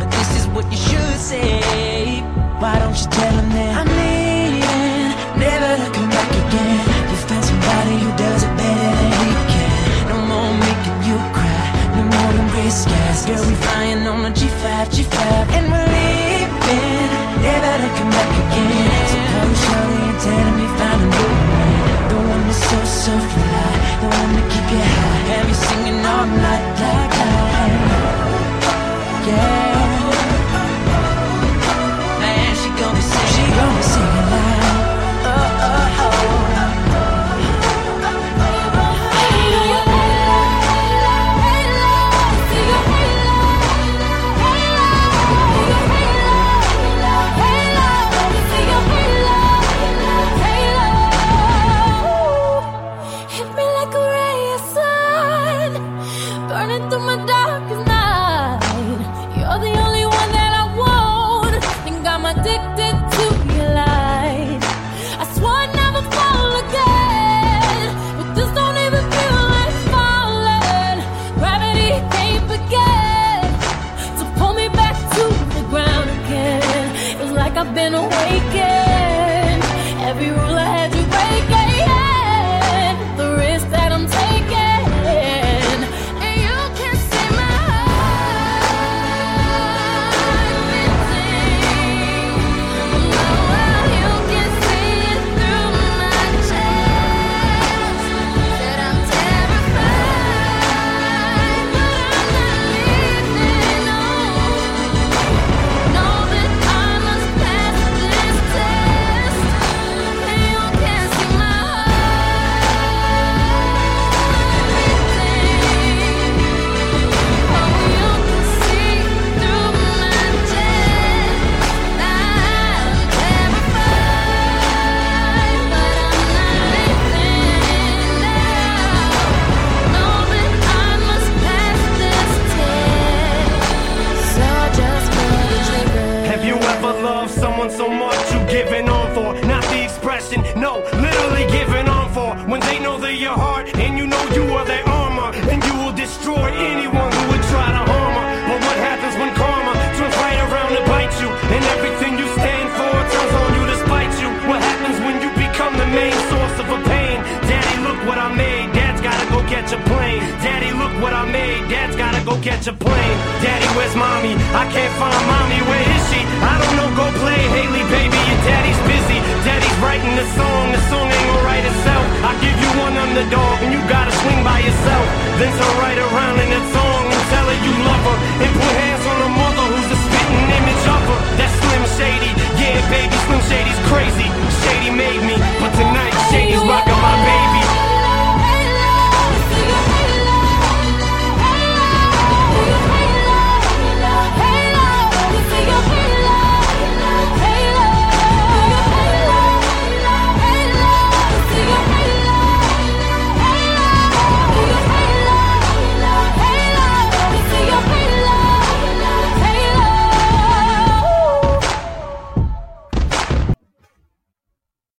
but this is what you should say. Why don't you tell him that I'm leaving, never to come back again? You found somebody who does it better than he can. No more making you cry, no more than gray skies. Girl, we flying on a G5, G5, and we're leaving, never to come back again. So call me shorty and tell me find a new one, the one that's so, so fly, the one to keep you high, have you singing all night like that. Yeah. Man, she gon' be singing loud. Oh, oh, oh. Hit me like a ray of sun, burning through my darkest night. You're the only one that I want, think I'm addicted to your light. I swore I'd never fall again, but this don't even feel like falling. Gravity can't begin to pull me back to the ground again. It's like I've been awakened, every rule I had you breaking. The risk that I'm taking, and you can see my heart beating. Oh, you can see it through my chest, that I'm terrified, but I'm not leaving. No, that I must pass this test, and you can see my heart. Have you ever loved someone so much you giving on for? Not the expression, no, literally giving on for. When they know they're your heart and you know you are their armor, and you will destroy anyone who would try to harm her. But what happens when karma turns right around to bite you, and everything you stand for turns on you to spite you? What happens when you become the main source of a pain? Daddy, look what I made, Dad's gotta go catch a plane. Daddy, look what I made, Dad's gotta go catch a plane. Daddy, where's mommy? I can't find mommy, where is she? I don't know, go play Haley, baby, your daddy's busy. Daddy's writing the song ain't gonna write itself. I'll give you one underdog and you gotta swing by yourself. Then turn right around in that song and tell her you love her, and put hands on her.